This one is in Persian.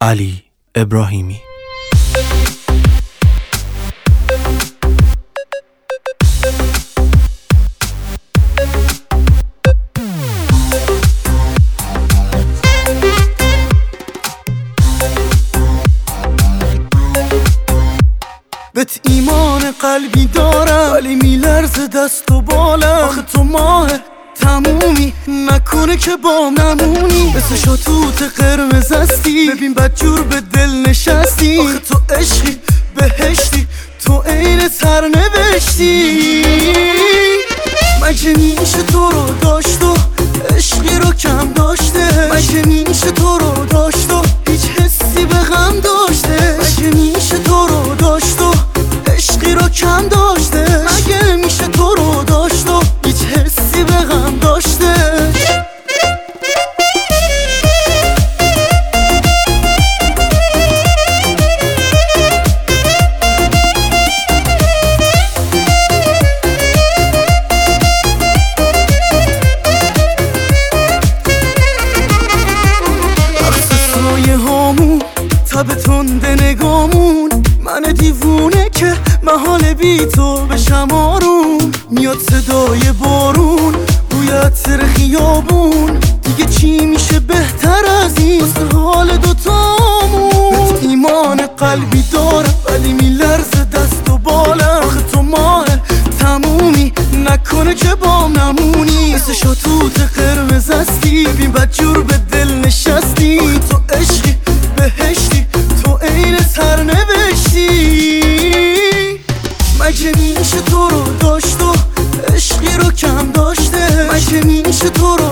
علی ابراهیمی. بهت ایمان قلبی دارم ولی میلرزه دست و بالم. آخه تو ماه تمومی نکنه که با نمونی. مثل شاتوت قرمز هستی، ببین بدجور به دل نشستی. آخه تو عشقی بهشتی، تو عین سرنوشتی. مگه میشه تو رو داشت و عشقی رو کم داشته؟ مگه میشه تو رو داشت و هیچ حسی به غم داشته؟ مگه میشه تو رو داشت و عشقی رو کم داشته؟ مگه میشه تو رو داشت و هیچ حسی به غم داشته؟ تب تنده نگامون، من دیوونه که محال بی تو بشم آروم. میاد صدای بارون، بوی عطر خیابون. دیگه چی میشه بهتر از این واسه حال دوتامون؟ بهت ایمان قلبی دارم ولی میلرزه دست و بالم. آخه تو ماه تمومی نکنه که با نمونی. مثل شاتوت قرمز هستی، ببین بدجور به دل نشستی. آخه تو عشقی بهشتی، تو عین سرنوشتی. مگه میشه تو رو داشت و عشقی رو کم داشته؟ مگه میشه تو رو